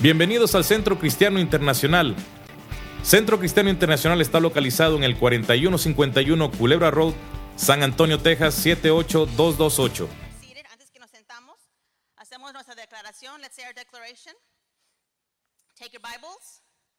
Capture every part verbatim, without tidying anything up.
Bienvenidos al Centro Cristiano Internacional. Centro Cristiano Internacional está localizado en el cuarenta y uno cincuenta y uno Culebra Road, San Antonio, Texas, siete ocho dos dos ocho. Antes que nos sentamos, hacemos nuestra declaración. Let's say our declaration. Take your Bibles.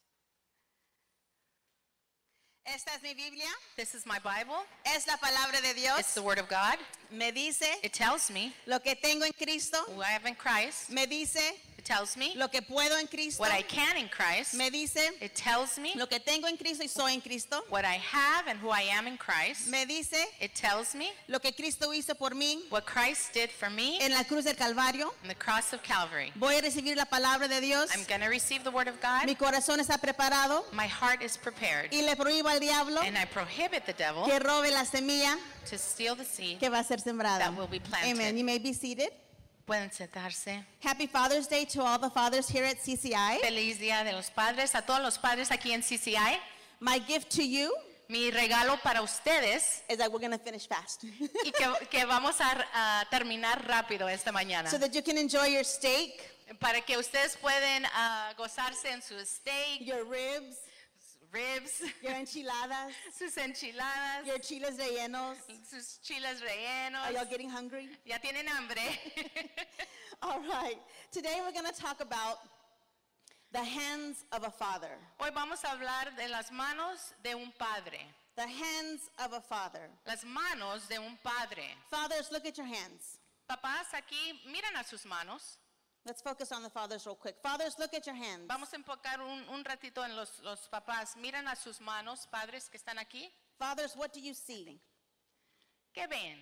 Esta es mi Biblia. This is my Bible. Es la palabra de Dios. It's the Word of God. Me dice It tells me lo que tengo en Cristo. who I have in Christ. Me dice It tells me lo que puedo en Cristo. what I can in Christ. Me dice It tells me lo que tengo en Cristo y soy en Cristo. what I have and who I am in Christ. Me dice It tells me lo que Cristo hizo por mí what Christ did for me en la cruz del Calvario. on the cross of Calvary. Voy a recibir la palabra de Dios. I'm going to receive the Word of God. Mi corazón está preparado My heart is prepared. y le prohíbo al diablo And I prohibit the devil que robe la semilla to steal the seed que va a ser sembrada. that will be planted. Amen. You may be seated. Pueden sentarse. Happy Father's Day to all the fathers here at C C I. Feliz Día de los Padres a todos los padres aquí en C C I. My gift to you Mi regalo para ustedes is that we're going to finish fast y que, que vamos a, a terminar rápido esta mañana so that you can enjoy your steak, para que ustedes pueden uh, gozarse en su steak, your ribs, ribs, your enchiladas, sus enchiladas, your chiles rellenos. sus chiles rellenos. Are y'all getting hungry? ¿Ya tienen hambre? All right. Today we're going to talk about the hands of a father. Hoy vamos a hablar de las manos de un padre. The hands of a father. Las manos de un padre. Fathers, look at your hands. Papás, aquí miren a sus manos. Let's focus on the fathers real quick. Fathers, look at your hands. Vamos a enfocar un, un ratito en los, los papás. Miren a sus manos, padres que están aquí. Fathers, what do you see? ¿Qué ven?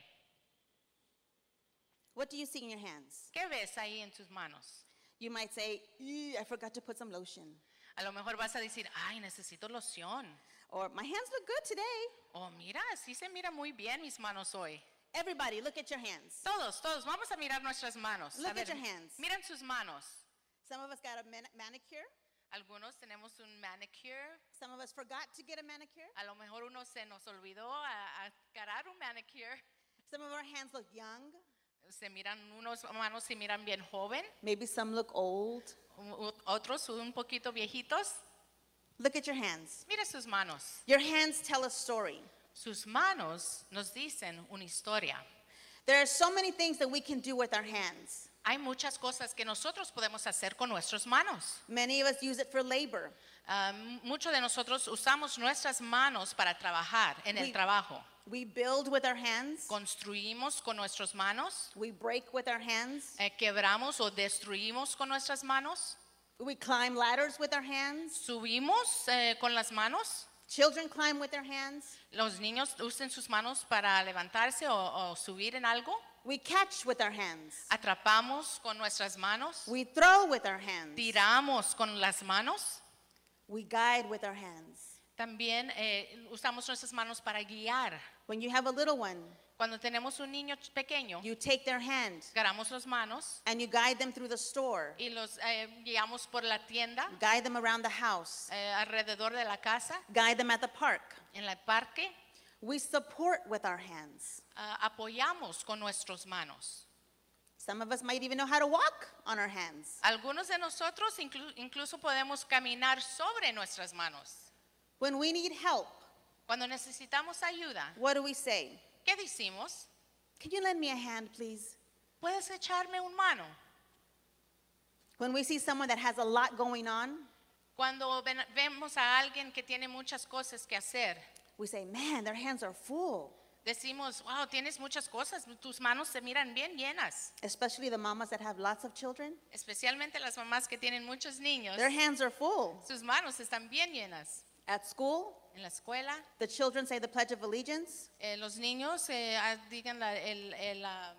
What do you see in your hands? ¿Qué ves ahí en tus manos? You might say, "Ew, I forgot to put some lotion." A lo mejor vas a decir, ay, necesito loción. Or, "My hands look good today." Oh, mira, sí se mira muy bien mis manos hoy. Everybody, look at your hands. Todos, todos, vamos a mirar nuestras manos. Look A ver, at your hands. miren sus manos. Some of us got a man- manicure. Algunos tenemos un manicure. Some of us forgot to get a manicure. A lo mejor uno se nos olvidó a, a cargar un manicure. Some of our hands look young. Se miran, unos manos se miran bien joven. Maybe some look old. u- u- Otros un poquito viejitos. Look at your hands. Mire sus manos. Your hands tell a story. Sus manos nos dicen una historia. There are so many things that we can do with our hands. Hay muchas cosas que nosotros podemos hacer con nuestras manos. Many of us use it for labor. Uh, Muchos de nosotros usamos nuestras manos para trabajar en el We- trabajo. We build with our hands. Construimos con nuestras manos, We break with our hands. eh, quebramos o destruimos con nuestras manos, We climb ladders with our hands. subimos eh, con las manos. Children climb with their hands. Los niños usan sus manos para levantarse o, o subir en algo. We catch with our hands. Atrapamos con nuestras manos. We throw with our hands. Tiramos con las manos. We guide with our hands. También eh, usamos nuestras manos para guiar. When you have a little one, Cuando tenemos un niño pequeño, you take their hand agarramos las manos and you guide them through the store. y los eh, guiamos por la tienda, Guide them around the house. eh, alrededor de la casa, Guide them at the park. en el parque. We support with our hands. Ah, apoyamos con nuestras manos. Some of us might even know how to walk on our hands. Algunos de nosotros inclu- incluso podemos caminar sobre nuestras manos. When we need help, Cuando necesitamos ayuda, what do we say? ¿qué decimos? Can you lend me a hand, please? ¿Puedes echarme un mano? When we see someone that has a lot going on, Cuando ven- vemos a alguien que tiene muchas cosas que hacer, we say, man, their hands are full. decimos, wow, tienes muchas cosas, tus manos se miran bien llenas. Especially the mamas that have lots of children. Especialmente las mamás que tienen muchos niños, Their hands are full. sus manos están bien llenas. At school, En la escuela, the children say the Pledge of Allegiance. eh, los niños eh, ah, digan la, el- el, ah,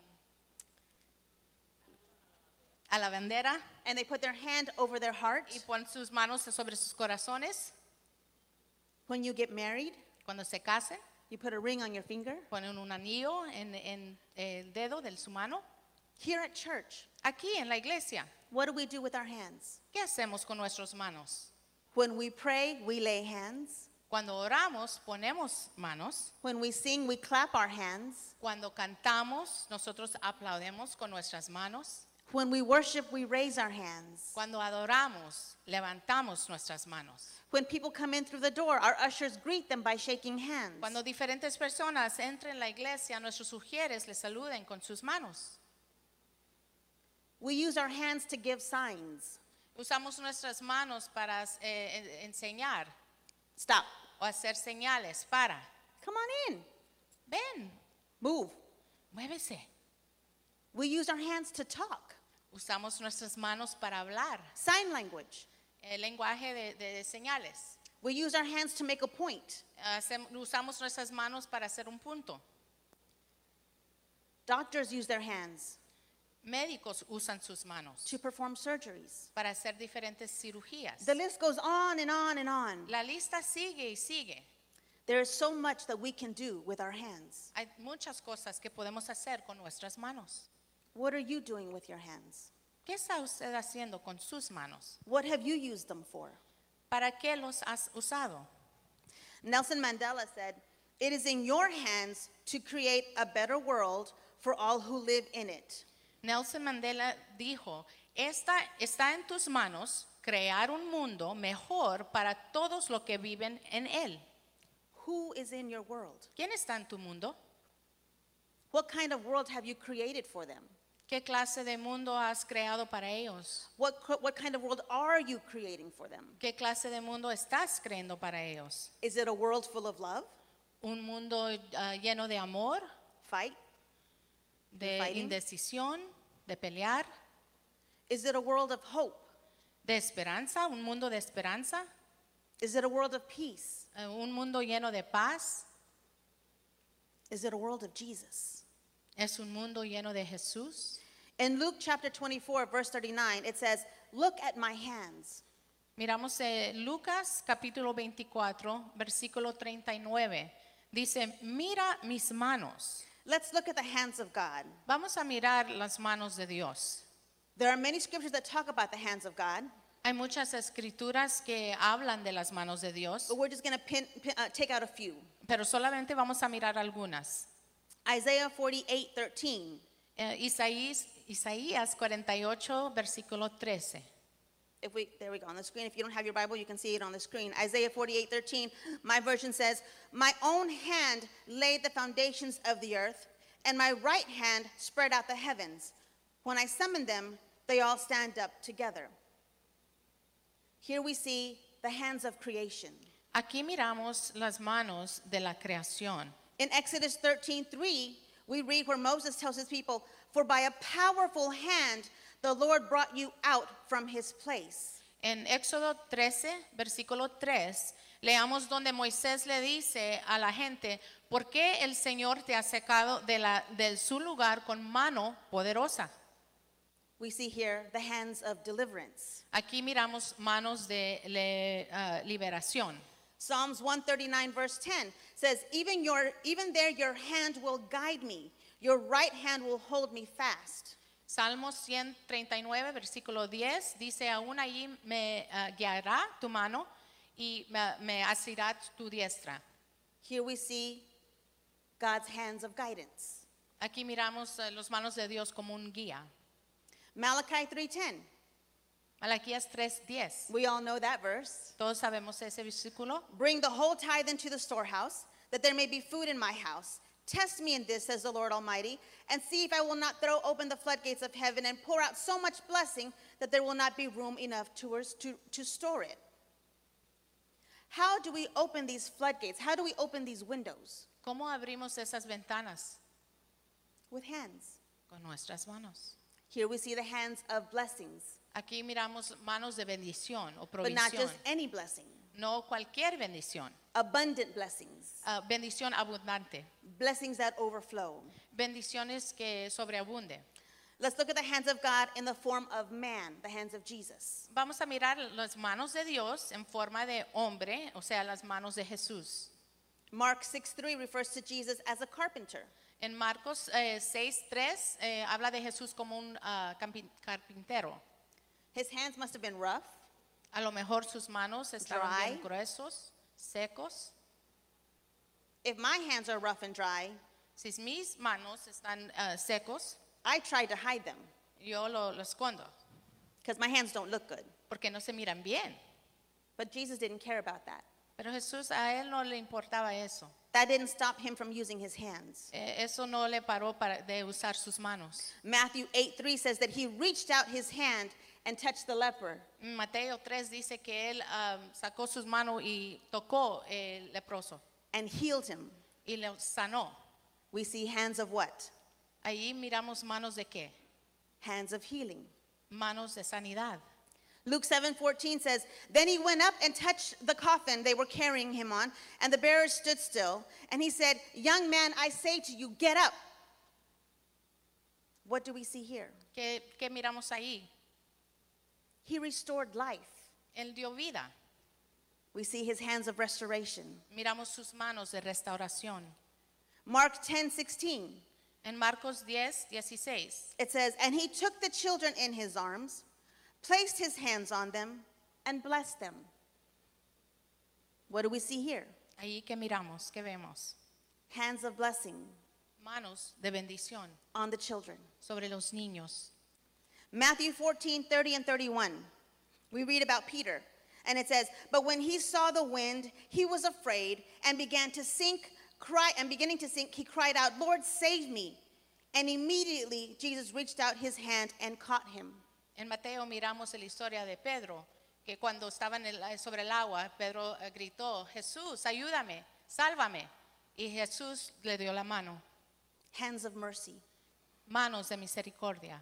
a la bandera And they put their hand over their heart. y ponen sus manos sobre sus corazones. When you get married, Cuando se casen, you put a ring on your finger. ponen un anillo en, en el dedo de su mano. Here at church, Aquí en la iglesia, what do we do with our hands? ¿qué hacemos con nuestras manos? When we pray, we lay hands. Cuando oramos, ponemos manos. When we sing, we clap our hands. Cuando cantamos, nosotros aplaudemos con nuestras manos. When we worship, we raise our hands. Cuando adoramos, levantamos nuestras manos. When people come in through the door, our ushers greet them by shaking hands. Cuando diferentes personas entren en la iglesia, nuestros sugieres les saluden con sus manos. We use our hands to give signs. Usamos nuestras manos para eh, enseñar Stop. o hacer señales para. Come on in. Ven, Move. muévese. We use our hands to talk. Usamos nuestras manos para hablar. Sign language. El lenguaje de, de señales. We use our hands to make a point. Hacem- usamos nuestras manos para hacer un punto. Doctors use their hands Médicos usan sus manos to perform surgeries. para hacer diferentes cirugías. The list goes on and on and on. La lista sigue y sigue. There is so much that we can do with our hands. Hay muchas cosas que podemos hacer con nuestras manos. What are you doing with your hands? ¿Qué está usted haciendo con sus manos? What have you used them for? ¿Para qué los has usado? Nelson Mandela said, "It is in your hands to create a better world for all who live in it." Nelson Mandela dijo, Esta, está en tus manos crear un mundo mejor para todos los que viven en él. Who is in your world? ¿Quién está en tu mundo? What kind of world have you created for them? ¿Qué clase de mundo has creado para ellos? What, co- what kind of world are you creating for them? ¿Qué clase de mundo estás creando para ellos? Is it a world full of love, ¿Un mundo ah, lleno de amor, fight? de Fighting? indecisión, de pelear, Is it a world of hope? de esperanza? ¿Un mundo de esperanza? Is it a world of peace? Eh, ¿Un mundo lleno de paz? Is it a world of Jesus? ¿Es un mundo lleno de Jesús? In Luke chapter twenty-four, verse thirty-nine, it says, "Look at my hands." Miramos eh, Lucas capítulo veinticuatro, versículo treinta y nueve. Dice, mira mis manos. Let's look at the hands of God. Vamos a mirar las manos de Dios. There are many scriptures that talk about the hands of God, Hay muchas escrituras que hablan de las manos de Dios, but we're just going to pin, pin, uh, take out a few. pero solamente vamos a mirar algunas. Isaiah forty-eight thirteen. Eh, Isaías, Isaías cuarenta y ocho, versículo trece. If we, there we go on the screen. If you don't have your Bible, you can see it on the screen. Isaiah forty-eight thirteen. My version says, "My own hand laid the foundations of the earth, and my right hand spread out the heavens. When I summon them, they all stand up together." Here we see the hands of creation. Aquí miramos las manos de la creación. In Exodus thirteen three, we read where Moses tells his people, "For by a powerful hand the Lord brought you out from his place." En Éxodo trece, versículo tres, leamos donde Moisés le dice a la gente, ¿por qué el Señor te ha sacado de, la, de su lugar con mano poderosa? We see here the hands of deliverance. Aquí miramos manos de le- ah, liberación. Psalms one thirty-nine verse ten says, even, your, even there your hand will guide me. Your right hand will hold me fast. Salmos ciento treinta y nueve, versículo diez, dice, aún allí me ah, guiará tu mano y me, me asirá tu diestra. Here we see God's hands of guidance. Aquí miramos ah, las manos de Dios como un guía. Malachi three ten. Malaquías tres diez. We all know that verse. Todos sabemos ese versículo. Bring the whole tithe into the storehouse, that there may be food in my house. Test me in this, says the Lord Almighty, and see if I will not throw open the floodgates of heaven and pour out so much blessing that there will not be room enough to, to, to store it. How do we open these floodgates? How do we open these windows? ¿Cómo abrimos esas ventanas? With hands. Con nuestras manos. Here we see the hands of blessings, Aquí miramos manos de bendición o but not provisión. just any blessing. No cualquier bendición. Abundant blessings, Ah, bendición abundante. blessings that overflow. Bendiciones que sobreabunde. Let's look at the hands of God in the form of man, the hands of Jesus. Vamos a mirar las manos de Dios en forma de hombre, o sea, las manos de Jesús. Mark six three refers to Jesus as a carpenter. En Marcos eh, seis tres eh, habla de Jesús como un ah, campi- carpintero. His hands must have been rough, A lo mejor sus manos estaban Dry. bien gruesos, secos. if my hands are rough and dry, Si mis manos están ah, secos, I tried to hide them. yo lo, lo escondo because my hands don't look good. porque no se miran bien. But Jesus didn't care about that. Pero Jesús, a él no le importaba eso. That didn't stop him from using his hands. Eh, Eso no le paró para, de usar sus manos. Matthew eight three says that he reached out his hand and touched the leper. Mateo tres dice que él um, sacó sus manos y tocó el leproso And healed him. y le sanó. We see hands of what? Ahí miramos manos de qué? Hands of healing. Manos de sanidad. Luke seven fourteen says, then he went up and touched the coffin they were carrying him on, and the bearers stood still. And he said, young man, I say to you, get up. What do we see here? ¿Qué, qué miramos ahí? He restored life. Él dio vida. We see his hands of restoration. Miramos sus manos de restauración. Mark ten sixteen, En Marcos diez dieciséis it says, and he took the children in his arms, placed his hands on them, and blessed them. What do we see here? ahí que miramos, ¿qué vemos? Hands of blessing Manos de bendición on the children. sobre los niños. Matthew fourteen thirty and thirty-one. We read about Peter, and it says, but when he saw the wind, he was afraid and began to sink, cry, and beginning to sink, he cried out, Lord, save me. And immediately Jesus reached out his hand and caught him. En Mateo miramos la historia de Pedro, que cuando estaba en el- sobre el agua, Pedro eh, gritó, Jesús, ayúdame, sálvame. Y Jesús le dio la mano, Hands of mercy. manos de misericordia.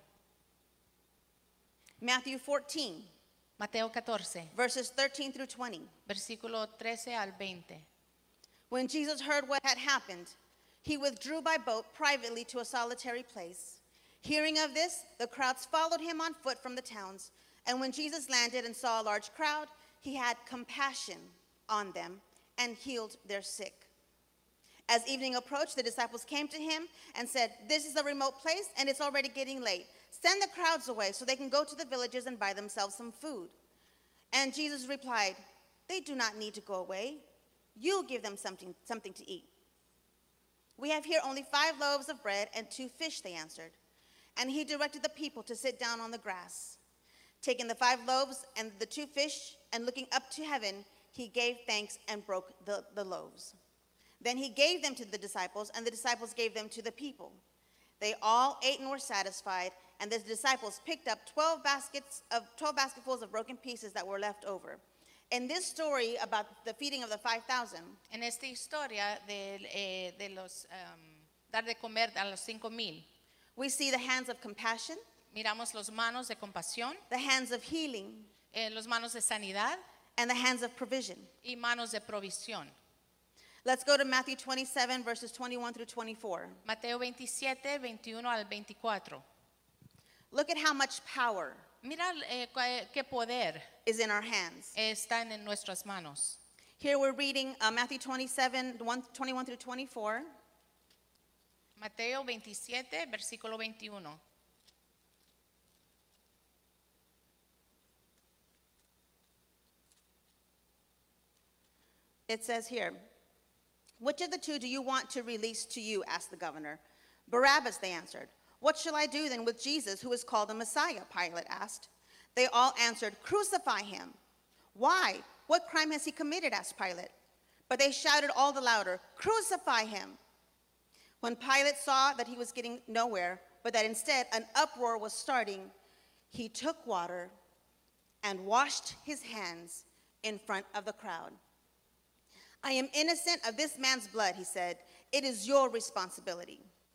Matthew fourteen, Mateo catorce, verses thirteen through twenty. versículo trece al veinte. When Jesus heard what had happened, he withdrew by boat privately to a solitary place. Hearing of this, the crowds followed him on foot from the towns. And when Jesus landed and saw a large crowd, he had compassion on them and healed their sick. As evening approached, the disciples came to him and said, this is a remote place and it's already getting late. Send the crowds away so they can go to the villages and buy themselves some food. And Jesus replied, they do not need to go away. You give them something, something to eat. We have here only five loaves of bread and two fish, they answered. And he directed the people to sit down on the grass. Taking the five loaves and the two fish, and looking up to heaven, he gave thanks and broke the, the loaves. Then he gave them to the disciples, and the disciples gave them to the people. They all ate and were satisfied, and the disciples picked up twelve baskets of twelve basketfuls of broken pieces that were left over. In this story about the feeding of the five thousand, En esta historia de, eh, de los um, dar de comer a los cinco mil, we see the hands of compassion, miramos los manos de compasión, the hands of healing, eh, los manos de sanidad and the hands of provision. y manos de provisión. Let's go to Matthew twenty-seven, verses twenty-one through twenty-four. Mateo veintisiete, veintiuno al veinticuatro. Look at how much power Mira eh, cu- qué poder is in our hands. está en nuestras manos. Here we're reading uh, Matthew twenty-seven, one, twenty-one through twenty-four. Mateo veintisiete, versículo veintiuno. It says here, which of the two do you want to release to you? Asked the governor. Barabbas, they answered. What shall I do then with Jesus, who is called the Messiah? Pilate asked. They all answered, crucify him. Why? What crime has he committed? Asked Pilate. But they shouted all the louder, crucify him. When Pilate saw that he was getting nowhere, but that instead an uproar was starting, he took water and washed his hands in front of the crowd. I am innocent of this man's blood, he said. It is your responsibility.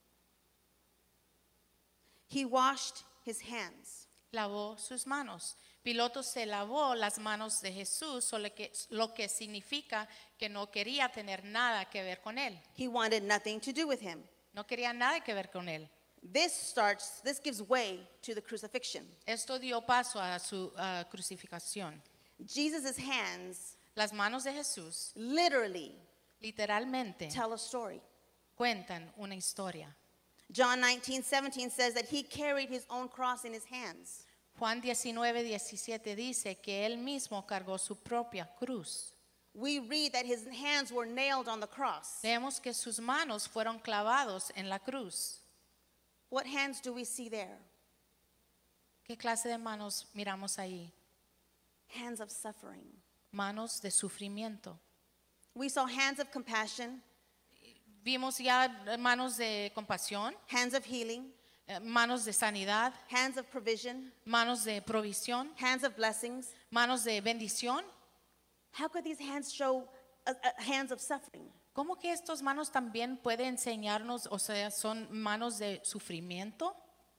He washed his hands. Lavó sus manos. Piloto se lavó las manos de Jesús, o lo que, lo que significa que no quería tener nada que ver con él. He wanted nothing to do with him. No quería nada que ver con él. This starts, this gives way to the crucifixion. Esto dio paso a su uh, crucificación. Jesus' hands Las manos de Jesús literally literalmente tell a story. cuentan una historia. John nineteen seventeen says that he carried his own cross in his hands. Juan diecinueve, diecisiete dice que él mismo cargó su propia cruz. We read that his hands were nailed on the cross. Vemos que sus manos fueron clavados en la cruz. What hands do we see there? ¿Qué clase de manos miramos ahí? Hands of suffering. Manos de sufrimiento. We saw hands of compassion, Vimos ya manos de compasión, hands of healing, eh, manos de sanidad, hands of provision, manos de provisión, hands of blessings. manos de bendición. How could these hands show uh, uh, hands of suffering? ¿Cómo que estos manos también pueden enseñarnos, o sea, son manos de sufrimiento?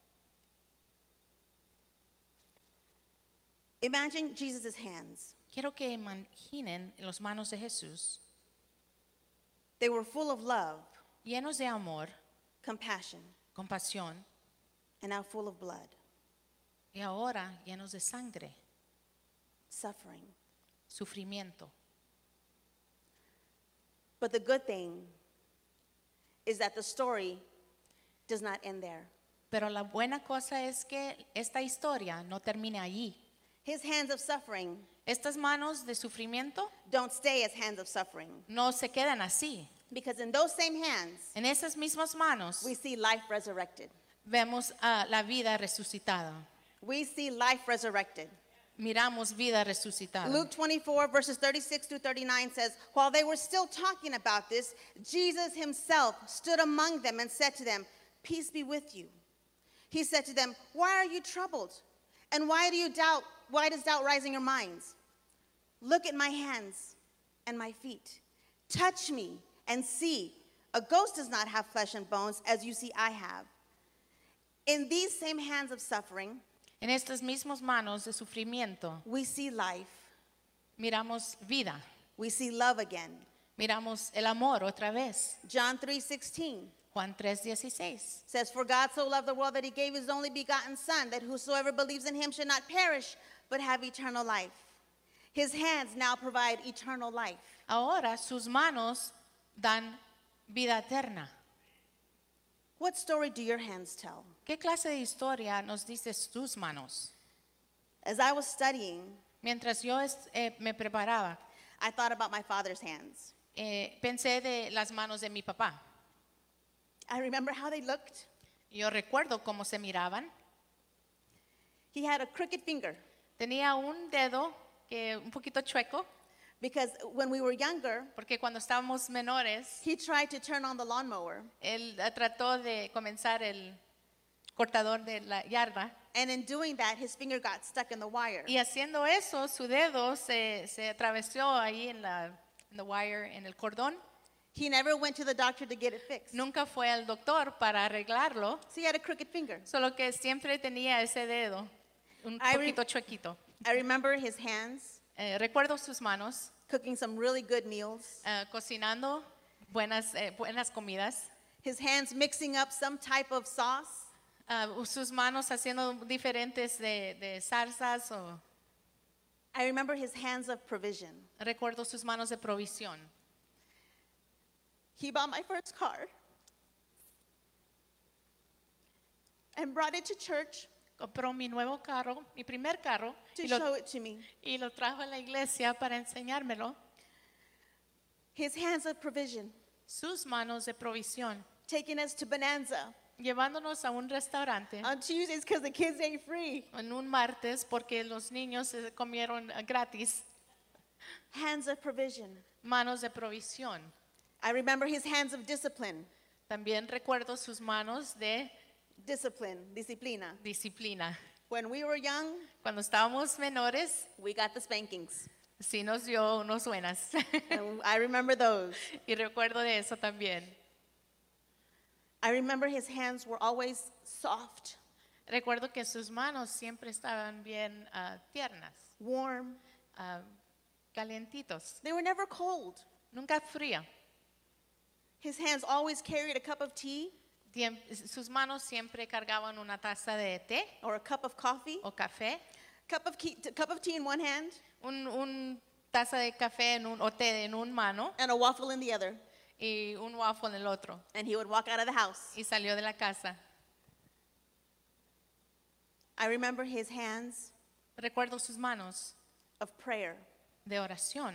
Imagine Jesus' hands. Quiero que imaginen las manos de Jesús, They were full of love, llenos de amor, compassion, compasión, and now full of blood, y ahora llenos de sangre, suffering. sufrimiento. But the good thing is that the story does not end there. Pero la buena cosa es que esta historia no termina allí. His hands of suffering Estas manos de sufrimiento don't stay as hands of suffering, no se quedan así. because in those same hands, En esas mismas manos we see life resurrected. vemos a la vida resucitada. We see life resurrected. Miramos vida resucitada. Luke twenty-four, verses thirty-six through thirty-nine says, while they were still talking about this, Jesus himself stood among them and said to them, peace be with you. He said to them, why are you troubled? And why do you doubt? Why does doubt rise in your minds? Look at my hands and my feet. Touch me and see. A ghost does not have flesh and bones, as you see I have. In these same hands of suffering, En estas mismas manos de sufrimiento we see life. miramos vida, We see love again. miramos el amor otra vez. John three sixteen Juan tres dieciséis. says, for God so loved the world that he gave his only begotten Son, that whosoever believes in him should not perish, but have eternal life. His hands now provide eternal life. Ahora sus manos dan vida eterna. What story do your hands tell? ¿Qué clase de historia nos dices tus manos? As I was studying, Mientras yo est- eh, me preparaba, I thought about my father's hands. eh, pensé de las manos de mi papá. I remember how they looked. Yo recuerdo cómo se miraban. He had a crooked finger Tenía un dedo que un poquito chueco, because when we were younger, porque cuando estábamos menores, he tried to turn on the lawnmower. él eh, trató de comenzar el cortador de la yarda. And in doing that, his finger got stuck in the wire. Y haciendo eso, su dedo se, se atravesó ahí en la en the wire, en el cordón. He never went to the doctor to get it fixed. Nunca fue al doctor para arreglarlo, So he had a crooked finger. solo que siempre tenía ese dedo, un I re- poquito chuequito. I remember his hands Eh, recuerdo sus manos cooking some really good meals, eh, cocinando buenas, eh, buenas comidas. his hands mixing up some type of sauce. Ah, sus manos haciendo diferentes de, de salsas. O, I remember his hands of provision. recuerdo sus manos de provisión. He bought my first car and brought it to church Compró mi nuevo carro, mi primer carro, to y lo, show it to me. y lo trajo a la iglesia para enseñármelo. His hands of provision, Sus manos de provisión, taking us to Bonanza llevándonos a un restaurante on Tuesdays because the kids ate free. en un martes porque los niños se comieron eh, gratis. Hands of provision. Manos de provisión. I remember his hands of discipline. También recuerdo sus manos de Discipline, disciplina. disciplina. When we were young, Cuando estábamos menores, we got the spankings. sí nos dio unos buenas. And I remember those. Y recuerdo de eso también. I remember his hands were always soft, Recuerdo que sus manos siempre estaban bien ah, tiernas, warm. ah, calientitos, They were never cold. nunca fría. His hands always carried a cup of tea Tiem- sus manos siempre cargaban una taza de té or a cup of coffee. o café, Cup of, key, cup of tea in one hand un, un taza de café en un, o té en un mano and a waffle in the other. y un waffle en el otro. And he would walk out of the house. Y salió de la casa. I remember his hands Recuerdo sus manos of prayer. de oración,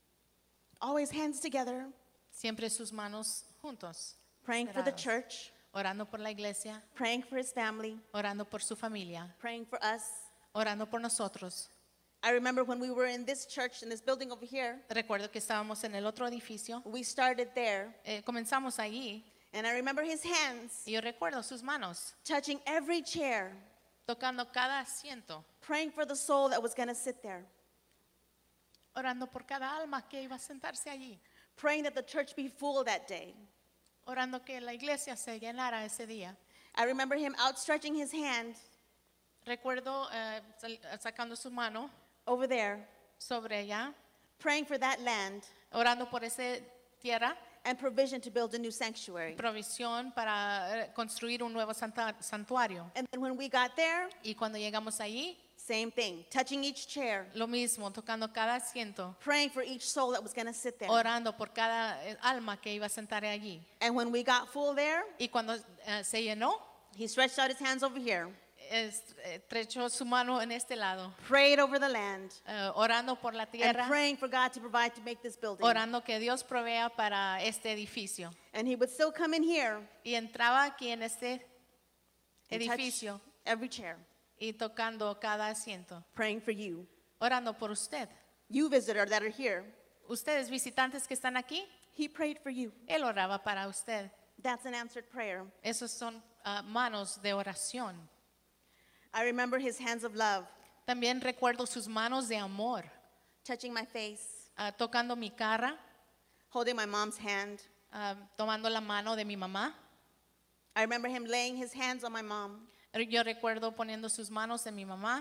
Always hands together, siempre sus manos juntos, praying for the Cerrados. church, orando por la iglesia, praying for his family, orando por su familia, praying for us. orando por nosotros. I remember when we were in this church, in this building over here, Recuerdo que estábamos en el otro edificio, we started there, eh, comenzamos allí and I remember his hands y yo recuerdo sus manos touching every chair, tocando cada asiento, praying for the soul that was going to sit there, orando por cada alma que iba a sentarse allí, praying that the church be full that day. orando que la iglesia se llenara ese día. I remember him outstretching his hand Recuerdo eh, sal- sacando su mano over there, sobre ella, praying for that land orando por esa tierra, and provision to build a new sanctuary. provisión para eh, construir un nuevo santa- santuario. And then when we got there, Y cuando llegamos allí, same thing, touching each chair, lo mismo, tocando cada asiento, praying for each soul that was going to sit there. orando por cada eh, alma que iba a sentar allí. And when we got full there, Y cuando eh, se llenó, he stretched out his hands over here, estrechó su mano en este lado, prayed over the land, eh, orando por la and tierra, praying for God to provide to make this building. orando que Dios provea para este edificio. And he would still come in here Y entraba aquí en este and touch edificio every chair, y tocando cada asiento, praying for you. orando por usted. You visitor that are here, Ustedes visitantes que están aquí, he prayed for you. Él oraba para usted. That's an answered prayer. Esos son ah, manos de oración. I remember his hands of love También recuerdo sus manos de amor, touching my face, ah, tocando mi cara, holding my mom's hand. ah, tomando la mano de mi mamá. I remember him laying his hands on my mom. Yo recuerdo poniendo sus manos en mi mamá.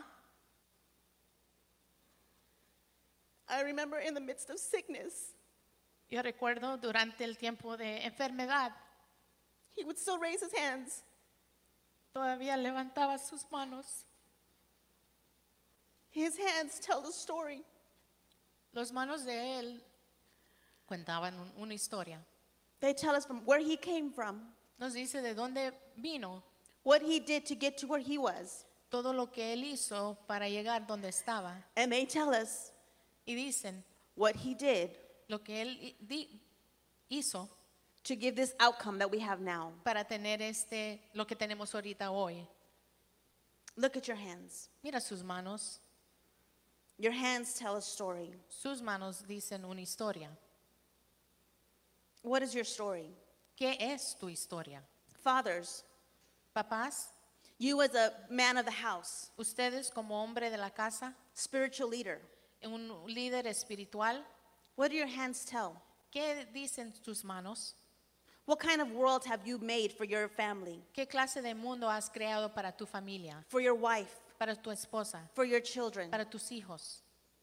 I remember in the midst of sickness, Yo recuerdo durante el tiempo de enfermedad, he would still raise his hands. todavía levantaba sus manos. His hands tell the story. Las manos de él contaban un- una historia. They tell us from where he came from, Nos dice de dónde vino, what he did to get to where he was. todo lo que él hizo para llegar donde estaba. And they tell us Y dicen what he did lo que él hi- di- hizo to give this outcome that we have now. para tener este, lo que tenemos ahorita hoy. Look at your hands. Mira sus manos. Your hands tell a story. Sus manos dicen una historia. What is your story? ¿Qué es tu historia? Fathers, Papás, you as a man of the house, ustedes como hombre de la casa, spiritual leader, un líder espiritual, what do your hands tell? ¿qué dicen tus manos? What kind of world have you made for your family, ¿Qué clase de mundo has creado para tu familia, for your wife, para tu esposa, for your children? para tus hijos?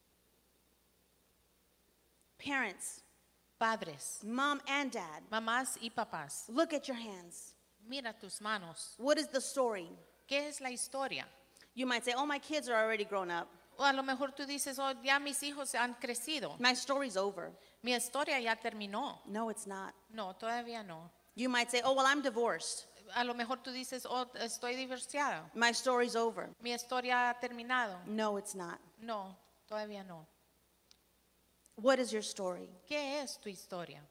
Parents, Padres, mom and dad, mamás y papás, look at your hands. mira tus manos. What is the story? ¿Qué es la historia? You might say, oh, my kids are already grown up. O a lo mejor tú dices, oh, ya mis hijos han crecido. My story's over. Mi historia ya terminó. No, it's not. No, todavía no. You might say, oh, well, I'm divorced. A lo mejor tú dices, oh, estoy divorciada. My story's over. Mi historia ha terminado. No, it's not. No, todavía no. What is your story? ¿Qué es tu historia?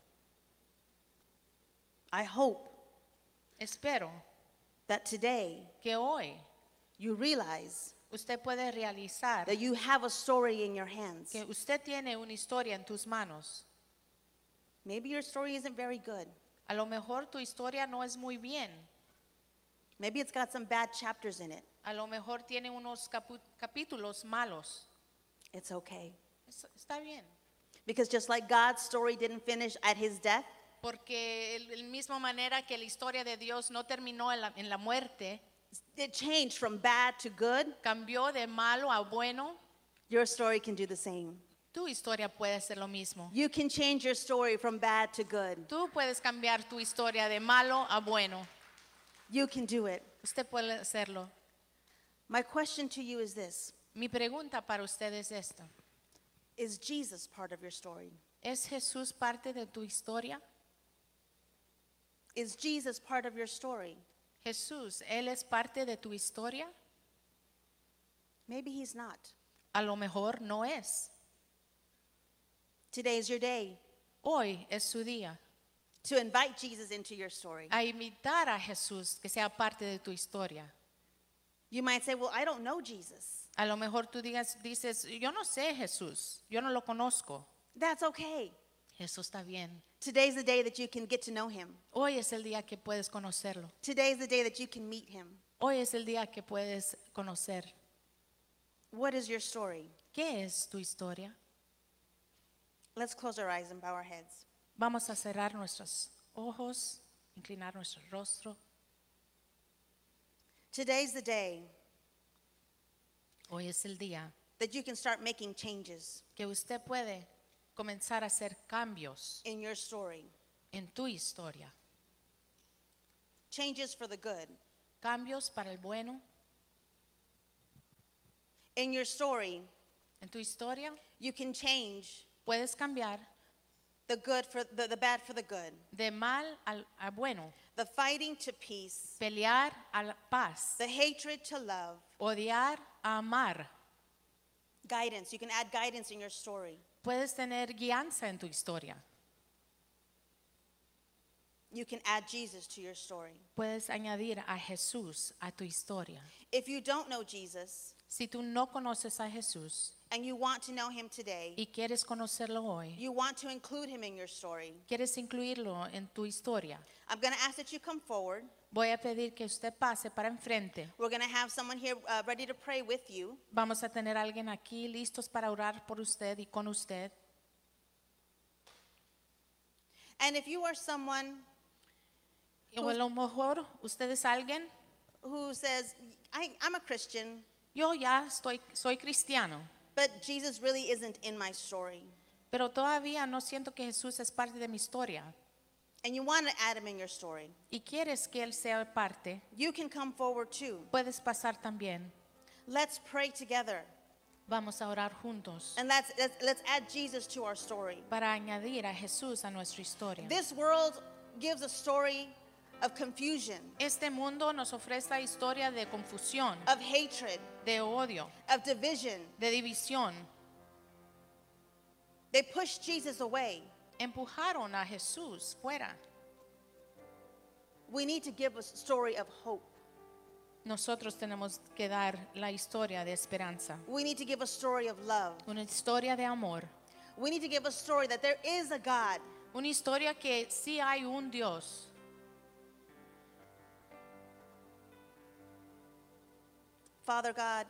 I hope Espero that today que hoy you realize usted puede realizar that you have a story in your hands. que usted tiene una historia en tus manos. Maybe your story isn't very good. A lo mejor tu historia no es muy bien. Maybe it's got some bad chapters in it. A lo mejor tiene unos capu- capítulos malos. It's okay. Es- Está bien. Because just like God's story didn't finish at his death, Porque el, el mismo manera que la historia de Dios no terminó en la, en la muerte, it changed from bad to good. cambió de malo a bueno, Your story can do the same. tu historia puede ser lo mismo. You can change your story from bad to good. Tú puedes cambiar tu historia de malo a bueno. You can do it. Usted puede hacerlo. My question to you is this: Mi pregunta para usted es esta. is Jesus part of your story? ¿Es Jesús parte de tu historia? Is Jesus part of your story? Jesús, ¿Él es parte de tu historia? Maybe he's not. A lo mejor no es. Today is your day. Hoy es su día. to invite Jesus into your story. a invitar a Jesús que sea parte de tu historia. You might say, well, I don't know Jesus. A lo mejor tú digas, dices, yo no sé Jesús, yo no lo conozco. That's okay. Eso está bien. Today's the day that you can get to know him. Hoy es el día que puedes conocerlo. Today's the day that you can meet him. Hoy es el día que puedes conocer. What is your story? ¿Qué es tu historia? Let's close our eyes and bow our heads. Vamos a cerrar nuestros ojos, inclinar nuestro rostro. Today's the day Hoy es el día that you can start making changes que usted puede comenzar a hacer cambios in your story. en tu historia. Changes for the good. Cambios para el bueno. In your story, En tu historia you can change puedes cambiar the good for the, the bad for the good. de mal al, a bueno, The fighting to peace. pelear a la paz, The hatred to love. odiar a amar. Guidance. You can add guidance in your story. Puedes tener guianza en tu historia. You can add Jesus to your story. Puedes añadir a Jesús a tu historia. If you don't know Jesus Si tú no conoces a Jesús and you want to know him today, y quieres conocerlo hoy, you want to include him in your story, quieres incluirlo en tu historia, I'm going to ask that you come forward. voy a pedir que usted pase para enfrente. We're going to have someone here uh, ready to pray with you. Vamos a tener a alguien aquí listos para orar por usted y con usted. And if you are someone O a lo mejor usted es alguien, who says, I, I'm a Christian, yo ya estoy, soy cristiano, but Jesus really isn't in my story, pero todavía no siento que Jesús es parte de mi historia and you want to add him in your story, y quieres que Él sea parte, you can come forward too. puedes pasar también. Let's pray together, Vamos a orar juntos and let's, let's, let's add Jesus to our story. para añadir a Jesús a nuestra historia. This world gives a story of confusion, Este mundo nos ofrece la historia de confusión, of hatred, de odio, of division. de división. They push Jesus away. Empujaron a Jesús fuera. We need to give a story of hope. Nosotros tenemos que dar la historia de esperanza, We need to give a story of love. una historia de amor, We need to give a story that there is a God. una historia que sí hay un Dios. Father God,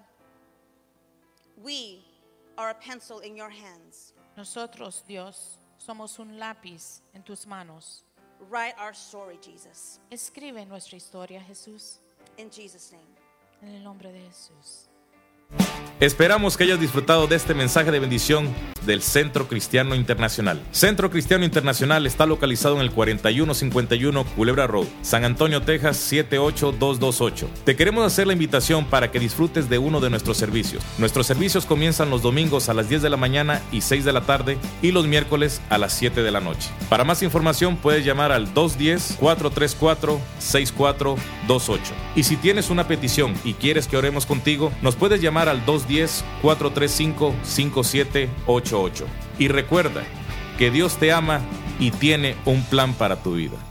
we are a pencil in your hands. Nosotros, Dios, somos un lápiz en tus manos. Write our story, Jesus. Escribe nuestra historia, Jesús, In Jesus' name. en el nombre de Jesús. Esperamos que hayas disfrutado de este mensaje de bendición del Centro Cristiano Internacional. Centro Cristiano Internacional está localizado en el cuarenta y uno cincuenta y uno Culebra Road, San Antonio, Texas siete ocho dos dos ocho. Te queremos hacer la invitación para que disfrutes de uno de nuestros servicios. Nuestros servicios comienzan los domingos a las diez de la mañana y seis de la tarde y los miércoles a las siete de la noche. Para más información puedes llamar al dos uno cero, cuatro tres cuatro, seis cuatro dos ocho. Y si tienes una petición y quieres que oremos contigo, nos puedes llamar al dos uno cero, cuatro tres cinco, cinco siete ocho ocho. Y recuerda que Dios te ama y tiene un plan para tu vida.